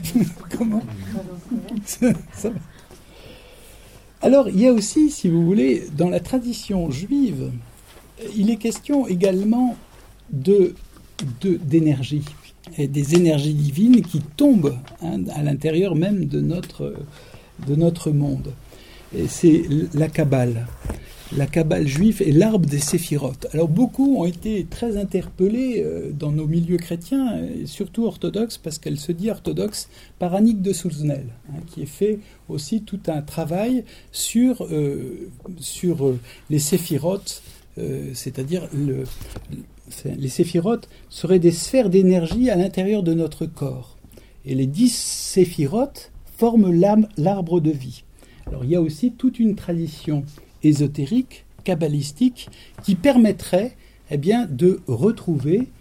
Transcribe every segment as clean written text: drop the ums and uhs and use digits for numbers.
Comment ça va. Alors, il y a aussi, si vous voulez, dans la tradition juive, il est question également d'énergie, et des énergies divines qui tombent à l'intérieur même de notre monde. Et c'est la Kabbale. La Kabbale juive est l'arbre des séphirotes. Alors beaucoup ont été très interpellés dans nos milieux chrétiens, et surtout orthodoxes, parce qu'elle se dit orthodoxe par Annick de Souzenel, qui a fait aussi tout un travail sur les séphirotes, c'est-à-dire les séphirotes seraient des sphères d'énergie à l'intérieur de notre corps. Et les 10 séphirotes forment l'arbre de vie. Alors il y a aussi toute une tradition ésotérique, kabbalistique, qui permettrait de retrouver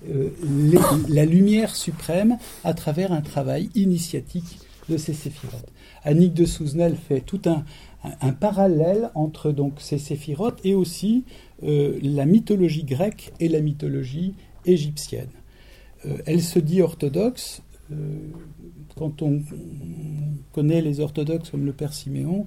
la lumière suprême à travers un travail initiatique de ces séphirotes. Annick de Souzenel fait tout un parallèle entre donc ces séphirotes et aussi la mythologie grecque et la mythologie égyptienne. Elle se dit orthodoxe. Quand on connaît les orthodoxes comme le père Siméon,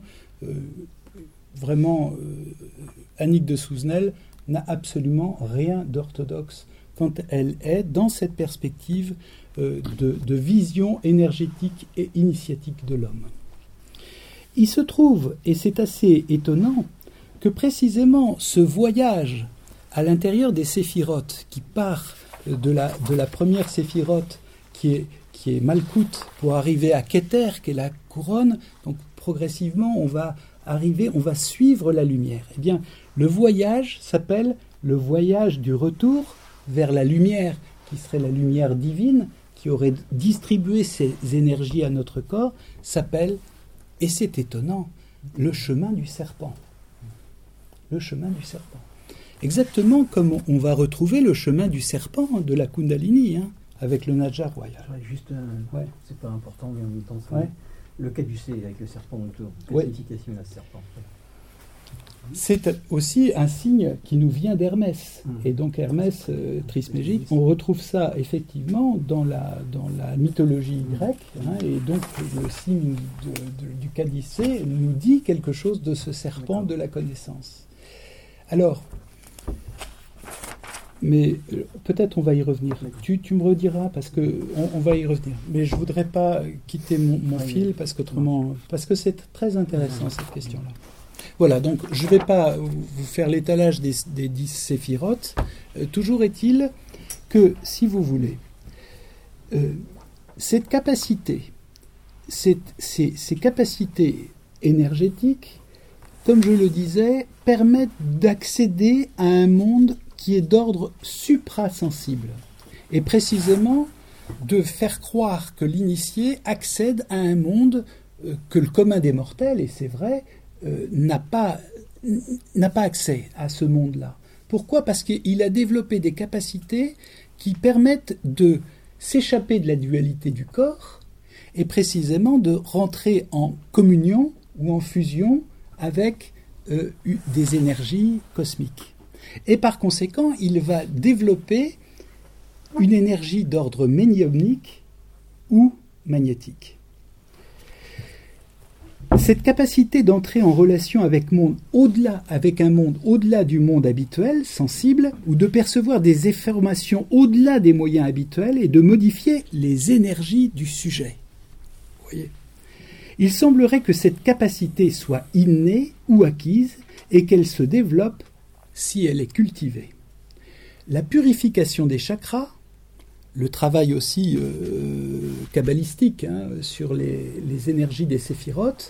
vraiment, Annick de Souzenel n'a absolument rien d'orthodoxe quand elle est dans cette perspective de vision énergétique et initiatique de l'homme. Il se trouve, et c'est assez étonnant, que précisément ce voyage à l'intérieur des séphirotes, qui part de la première séphirote qui est Malkout, pour arriver à Keter, qui est la couronne, donc progressivement on va suivre la lumière. Eh bien, le voyage s'appelle le voyage du retour vers la lumière, qui serait la lumière divine, qui aurait distribué ses énergies à notre corps, s'appelle, et c'est étonnant, le chemin du serpent. Le chemin du serpent. Exactement comme on va retrouver le chemin du serpent de la Kundalini, avec le Naja royal. Juste, c'est pas important, mais en même temps, Ouais. Le caducée avec le serpent autour. Ouais. La signification de la serpent. C'est aussi un signe qui nous vient d'Hermès. Et donc Hermès Trismégique, on retrouve ça effectivement dans la mythologie grecque. Et donc le signe du caducée nous dit quelque chose de ce serpent de la connaissance. Alors, mais peut-être on va y revenir. Tu me rediras parce que on va y revenir. Mais je voudrais pas quitter mon fil parce que c'est très intéressant cette question-là. Voilà, donc je ne vais pas vous faire l'étalage des 10 séphirotes. Toujours est-il que, si vous voulez, cette capacité, ces capacités énergétiques, comme je le disais, permettent d'accéder à un monde qui est d'ordre suprasensible. Et précisément, de faire croire que l'initié accède à un monde que le commun des mortels, et c'est vrai, n'a pas accès à ce monde-là. Pourquoi ? Parce qu'il a développé des capacités qui permettent de s'échapper de la dualité du corps et précisément de rentrer en communion ou en fusion avec des énergies cosmiques. Et par conséquent, il va développer une énergie d'ordre médiumnique ou magnétique. Cette capacité d'entrer en relation avec un monde au-delà du monde habituel, sensible, ou de percevoir des informations au-delà des moyens habituels et de modifier les énergies du sujet. Vous voyez ? Il semblerait que cette capacité soit innée ou acquise et qu'elle se développe si elle est cultivée. La purification des chakras, le travail aussi kabbalistique sur les énergies des séphirotes,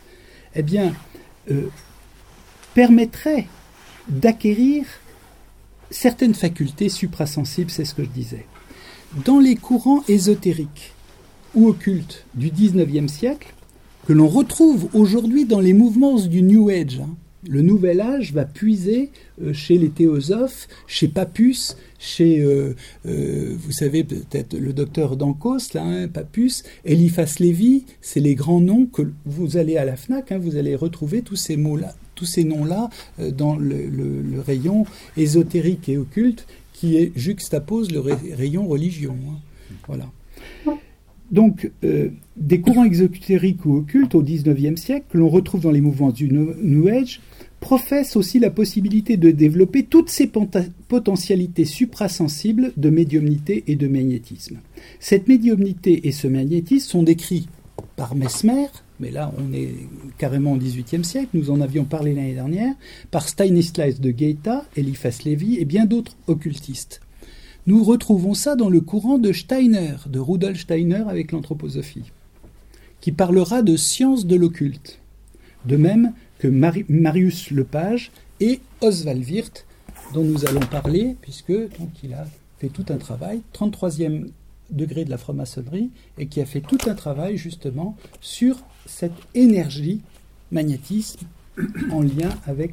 permettrait d'acquérir certaines facultés suprasensibles, c'est ce que je disais. Dans les courants ésotériques ou occultes du XIXe siècle, que l'on retrouve aujourd'hui dans les mouvements du New Age, le Nouvel Âge va puiser chez les théosophes, chez Papus, chez, vous savez peut-être le docteur Dankos, Papus, Eliphas Lévi, c'est les grands noms que vous allez à la FNAC, vous allez retrouver tous ces mots-là, tous ces noms-là dans le rayon ésotérique et occulte qui juxtapose le rayon religion. Voilà. Donc, des courants ésotériques ou occultes au XIXe siècle, que l'on retrouve dans les mouvements du New Age, professent aussi la possibilité de développer toutes ces potentialités suprasensibles de médiumnité et de magnétisme. Cette médiumnité et ce magnétisme sont décrits par Mesmer, mais là on est carrément au XVIIIe siècle, nous en avions parlé l'année dernière, par Stanislas de Gaeta, Eliphas Lévy et bien d'autres occultistes. Nous retrouvons ça dans le courant de Steiner, de Rudolf Steiner avec l'anthroposophie, qui parlera de science de l'occulte. De même que Marius Lepage et Oswald Wirth, dont nous allons parler, puisque donc, il a fait tout un travail, 33e degré de la franc-maçonnerie, et qui a fait tout un travail justement sur cette énergie magnétisme en lien avec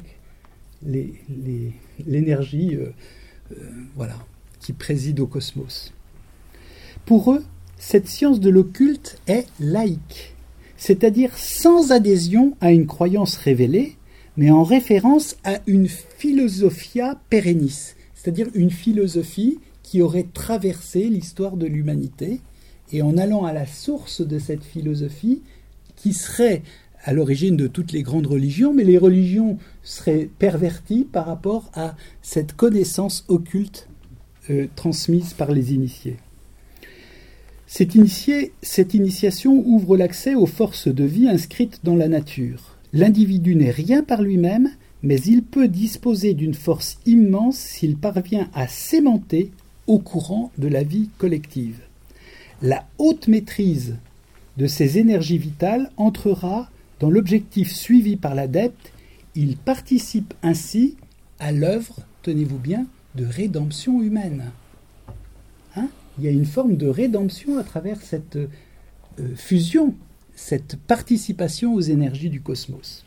l'énergie voilà, qui préside au cosmos. Pour eux, cette science de l'occulte est laïque, c'est-à-dire sans adhésion à une croyance révélée, mais en référence à une philosophia perennis, c'est-à-dire une philosophie qui aurait traversé l'histoire de l'humanité, et en allant à la source de cette philosophie, qui serait à l'origine de toutes les grandes religions, mais les religions seraient perverties par rapport à cette connaissance occulte transmise par les initiés. Cette initiation ouvre l'accès aux forces de vie inscrites dans la nature. L'individu n'est rien par lui-même, mais il peut disposer d'une force immense s'il parvient à s'aimanter au courant de la vie collective. La haute maîtrise de ces énergies vitales entrera dans l'objectif suivi par l'adepte. Il participe ainsi à l'œuvre, tenez-vous bien, de rédemption humaine. Il y a une forme de rédemption à travers cette fusion, cette participation aux énergies du cosmos.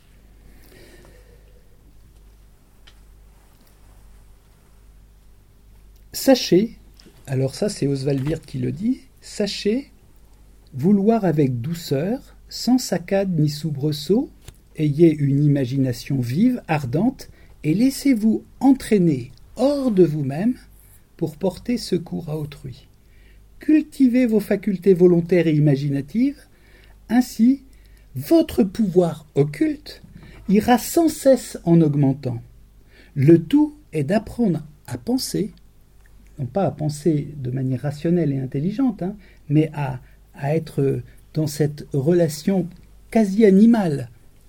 Sachez, alors ça c'est Oswald Wirth qui le dit, sachez vouloir avec douceur, sans saccade ni soubresaut, ayez une imagination vive, ardente, et laissez-vous entraîner hors de vous-même pour porter secours à autrui. Cultivez vos facultés volontaires et imaginatives, ainsi votre pouvoir occulte ira sans cesse en augmentant. Le tout est d'apprendre à penser, non pas à penser de manière rationnelle et intelligente, mais à être dans cette relation quasi animale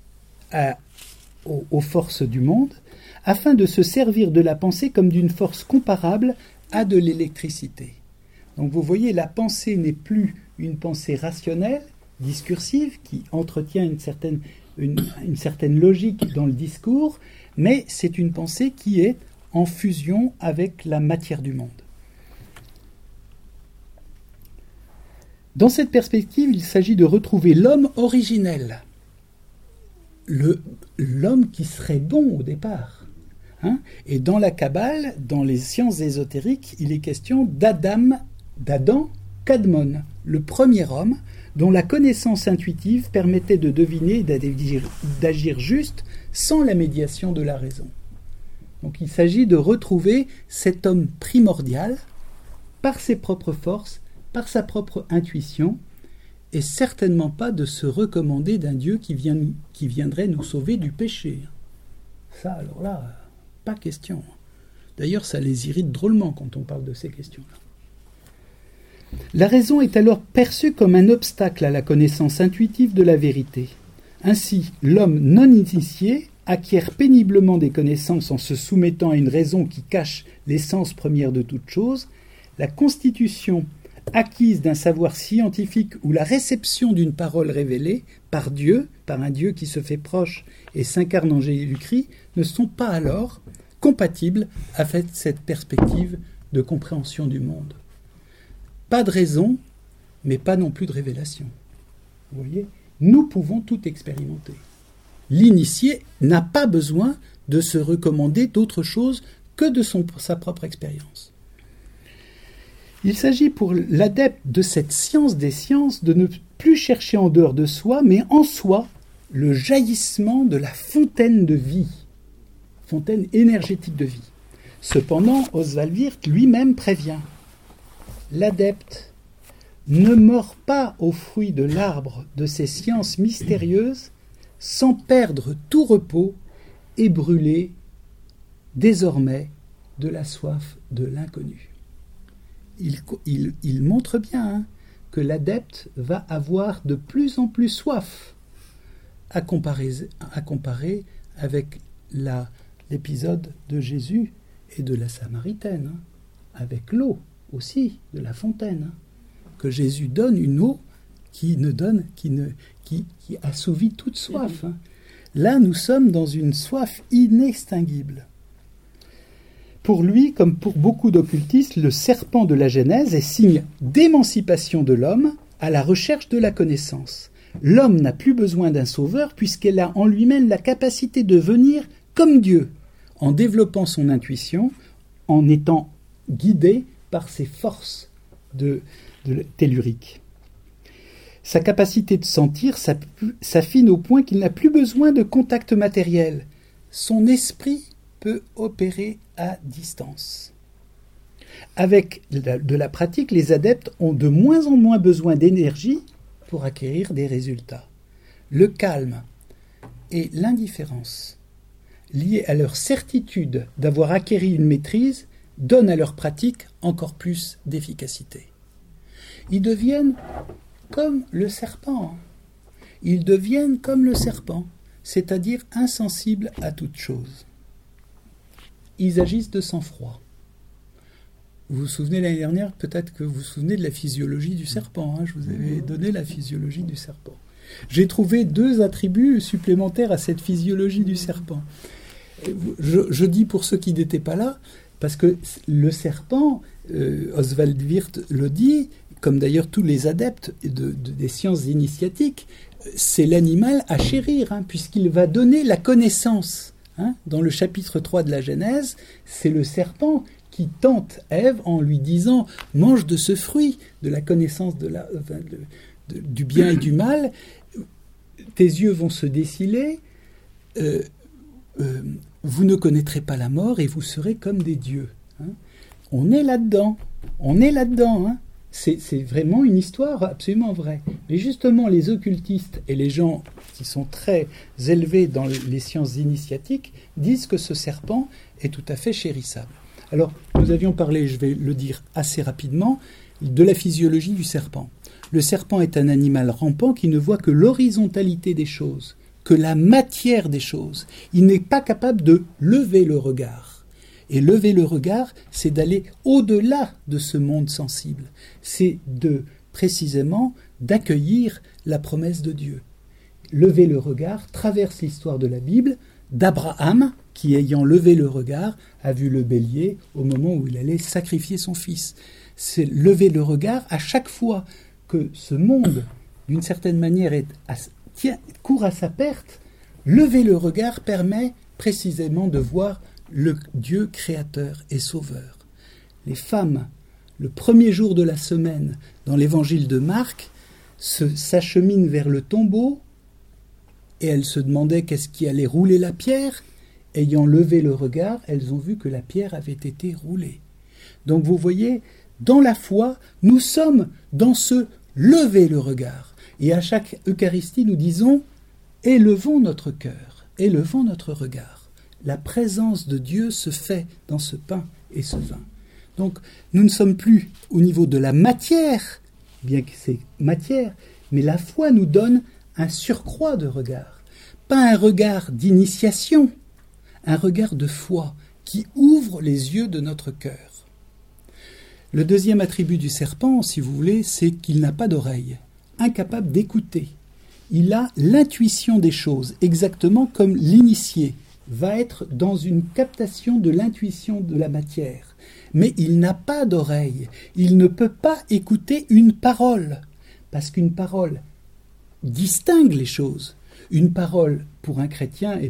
aux forces du monde, afin de se servir de la pensée comme d'une force comparable à de l'électricité. Donc vous voyez, la pensée n'est plus une pensée rationnelle, discursive, qui entretient une certaine logique dans le discours, mais c'est une pensée qui est en fusion avec la matière du monde. Dans cette perspective, il s'agit de retrouver l'homme originel, l'homme qui serait bon au départ. Et dans la Kabbale, dans les sciences ésotériques, il est question d'Adam Kadmon, le premier homme dont la connaissance intuitive permettait de deviner et d'agir juste sans la médiation de la raison. Donc il s'agit de retrouver cet homme primordial par ses propres forces, par sa propre intuition, et certainement pas de se recommander d'un Dieu qui viendrait nous sauver du péché. Ça, alors là, pas question. D'ailleurs, ça les irrite drôlement quand on parle de ces questions-là. La raison est alors perçue comme un obstacle à la connaissance intuitive de la vérité. Ainsi, l'homme non initié acquiert péniblement des connaissances en se soumettant à une raison qui cache l'essence première de toute chose. La constitution acquise d'un savoir scientifique ou la réception d'une parole révélée par Dieu, par un Dieu qui se fait proche et s'incarne en Jésus-Christ, ne sont pas alors compatibles avec cette perspective de compréhension du monde. Pas de raison, mais pas non plus de révélation. Vous voyez, nous pouvons tout expérimenter. L'initié n'a pas besoin de se recommander d'autre chose que de sa propre expérience. Il s'agit pour l'adepte de cette science des sciences de ne plus chercher en dehors de soi, mais en soi, le jaillissement de la fontaine de vie, fontaine énergétique de vie. Cependant, Oswald Wirth lui-même prévient. L'adepte ne mord pas au fruit de l'arbre de ces sciences mystérieuses sans perdre tout repos et brûler désormais de la soif de l'inconnu. Il montre bien que l'adepte va avoir de plus en plus soif à comparer avec l'épisode de Jésus et de la Samaritaine, avec l'eau aussi de la fontaine, que Jésus donne une eau qui assouvit toute soif. Là, nous sommes dans une soif inextinguible. Pour lui, comme pour beaucoup d'occultistes, le serpent de la Genèse est signe d'émancipation de l'homme à la recherche de la connaissance. L'homme n'a plus besoin d'un sauveur puisqu'il a en lui-même la capacité de venir comme Dieu, en développant son intuition, en étant guidé par ses forces telluriques. Sa capacité de sentir s'affine au point qu'il n'a plus besoin de contact matériel. Son esprit peut opérer à distance. Avec de la pratique, les adeptes ont de moins en moins besoin d'énergie pour acquérir des résultats. Le calme et l'indifférence, liés à leur certitude d'avoir acquis une maîtrise, donnent à leur pratique encore plus d'efficacité. Ils deviennent comme le serpent. Ils deviennent comme le serpent, c'est-à-dire insensibles à toute chose. Ils agissent de sang-froid. Vous vous souvenez l'année dernière, peut-être que vous vous souvenez de la physiologie du serpent. Je vous avais donné la physiologie du serpent. J'ai trouvé 2 attributs supplémentaires à cette physiologie du serpent. Je dis pour ceux qui n'étaient pas là, parce que le serpent, Oswald Wirth le dit, comme d'ailleurs tous les adeptes des sciences initiatiques, c'est l'animal à chérir, puisqu'il va donner la connaissance. Dans le chapitre 3 de la Genèse, c'est le serpent qui tente Ève en lui disant « mange de ce fruit, de la connaissance du bien et du mal, tes yeux vont se déciler, vous ne connaîtrez pas la mort et vous serez comme des dieux. » On est là-dedans. C'est vraiment une histoire absolument vraie. Mais justement, les occultistes et les gens qui sont très élevés dans les sciences initiatiques disent que ce serpent est tout à fait chérissable. Alors, nous avions parlé, je vais le dire assez rapidement, de la physiologie du serpent. Le serpent est un animal rampant qui ne voit que l'horizontalité des choses, que la matière des choses. Il n'est pas capable de lever le regard. Et lever le regard, c'est d'aller au-delà de ce monde sensible. C'est précisément d'accueillir la promesse de Dieu. Lever le regard traverse l'histoire de la Bible d'Abraham, qui, ayant levé le regard, a vu le bélier au moment où il allait sacrifier son fils. C'est lever le regard à chaque fois que ce monde, d'une certaine manière, court à sa perte. Lever le regard permet précisément de voir le Dieu créateur et sauveur. Les femmes, le premier jour de la semaine, dans l'évangile de Marc, s'acheminent vers le tombeau et elles se demandaient qu'est-ce qui allait rouler la pierre. Ayant levé le regard, elles ont vu que la pierre avait été roulée. Donc vous voyez, dans la foi, nous sommes dans ce lever le regard. Et à chaque Eucharistie, nous disons « élevons notre cœur, élevons notre regard ». La présence de Dieu se fait dans ce pain et ce vin. Donc, nous ne sommes plus au niveau de la matière, bien que c'est matière, mais la foi nous donne un surcroît de regard. Pas un regard d'initiation, un regard de foi qui ouvre les yeux de notre cœur. Le deuxième attribut du serpent, si vous voulez, c'est qu'il n'a pas d'oreille, incapable d'écouter. Il a l'intuition des choses, exactement comme l'initié va être dans une captation de l'intuition de la matière. Mais il n'a pas d'oreille. Il ne peut pas écouter une parole. Parce qu'une parole distingue les choses. Une parole, pour un chrétien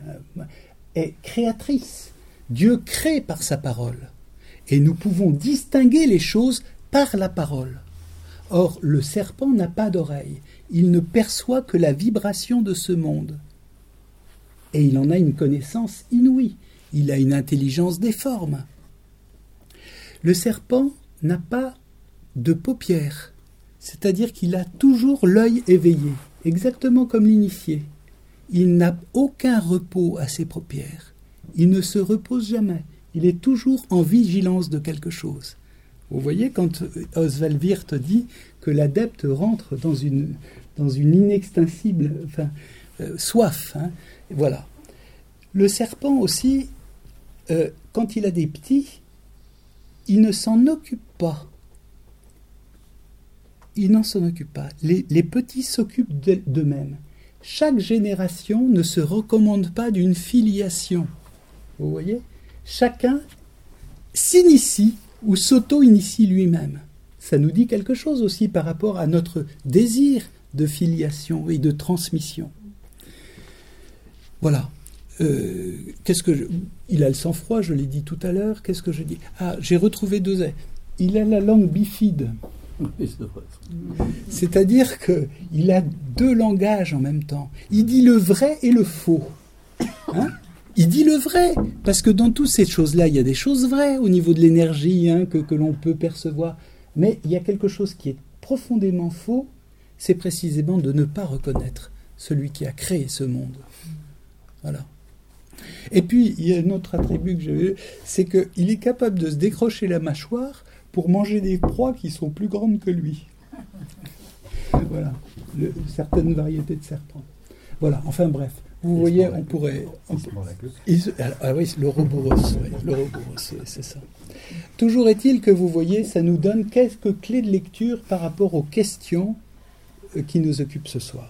est créatrice. Dieu crée par sa parole. Et nous pouvons distinguer les choses par la parole. Or, le serpent n'a pas d'oreille. Il ne perçoit que la vibration de ce monde. Et il en a une connaissance inouïe. Il a une intelligence des formes. Le serpent n'a pas de paupières. C'est-à-dire qu'il a toujours l'œil éveillé, exactement comme l'initié. Il n'a aucun repos à ses paupières. Il ne se repose jamais. Il est toujours en vigilance de quelque chose. Vous voyez, quand Oswald Wirth dit que l'adepte rentre dans une inextinguible soif. Voilà. Le serpent aussi, quand il a des petits, il ne s'en occupe pas. Il n'en s'en occupe pas. Les petits s'occupent d'eux-mêmes. Chaque génération ne se recommande pas d'une filiation. Vous voyez ? Chacun s'initie ou s'auto-initie lui-même. Ça nous dit quelque chose aussi par rapport à notre désir de filiation et de transmission. Voilà. Il a le sang-froid, je l'ai dit tout à l'heure. Qu'est-ce que je dis ? Ah, j'ai retrouvé 2 ailes. Il a la langue bifide. C'est-à-dire qu'il a 2 langages en même temps. Il dit le vrai et le faux. Il dit le vrai, parce que dans toutes ces choses-là, il y a des choses vraies au niveau de l'énergie que l'on peut percevoir. Mais il y a quelque chose qui est profondément faux, c'est précisément de ne pas reconnaître celui qui a créé ce monde. Voilà. Et puis, il y a un autre attribut que j'ai vu, c'est qu'il est capable de se décrocher la mâchoire pour manger des proies qui sont plus grandes que lui. Voilà. Certaines variétés de serpents. Voilà, enfin bref. Vous voyez, on pourrait... Ah oui, l'Ouroboros, c'est ça. Toujours est-il que vous voyez, ça nous donne quelques clés de lecture par rapport aux questions qui nous occupent ce soir.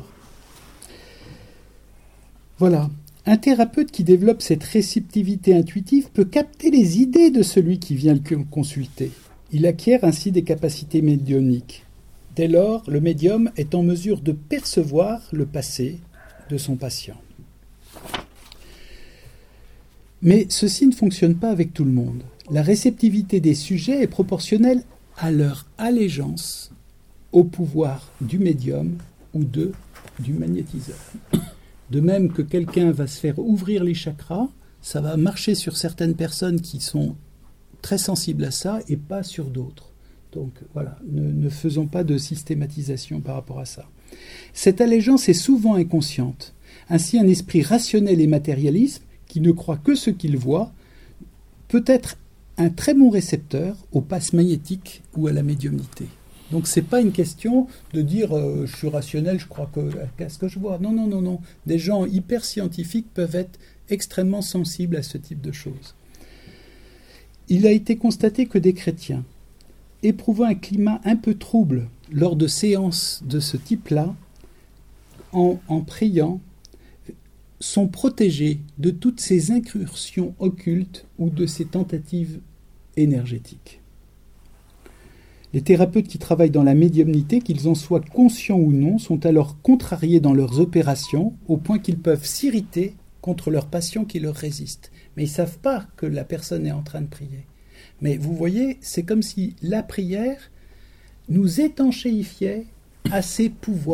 Voilà. Un thérapeute qui développe cette réceptivité intuitive peut capter les idées de celui qui vient le consulter. Il acquiert ainsi des capacités médiumniques. Dès lors, le médium est en mesure de percevoir le passé de son patient. Mais ceci ne fonctionne pas avec tout le monde. La réceptivité des sujets est proportionnelle à leur allégeance au pouvoir du médium ou du magnétiseur. De même que quelqu'un va se faire ouvrir les chakras, ça va marcher sur certaines personnes qui sont très sensibles à ça et pas sur d'autres. Donc voilà, ne faisons pas de systématisation par rapport à ça. Cette allégeance est souvent inconsciente. Ainsi, un esprit rationnel et matérialiste, qui ne croit que ce qu'il voit, peut être un très bon récepteur au passe magnétique ou à la médiumnité. Donc c'est pas une question de dire je suis rationnel, je crois qu'à ce que je vois. Non. Des gens hyper scientifiques peuvent être extrêmement sensibles à ce type de choses. Il a été constaté que des chrétiens, éprouvant un climat un peu trouble lors de séances de ce type-là, en priant, sont protégés de toutes ces incursions occultes ou de ces tentatives énergétiques. Les thérapeutes qui travaillent dans la médiumnité, qu'ils en soient conscients ou non, sont alors contrariés dans leurs opérations au point qu'ils peuvent s'irriter contre leurs patients qui leur résistent. Mais ils ne savent pas que la personne est en train de prier. Mais vous voyez, c'est comme si la prière nous étanchéifiait à ses pouvoirs.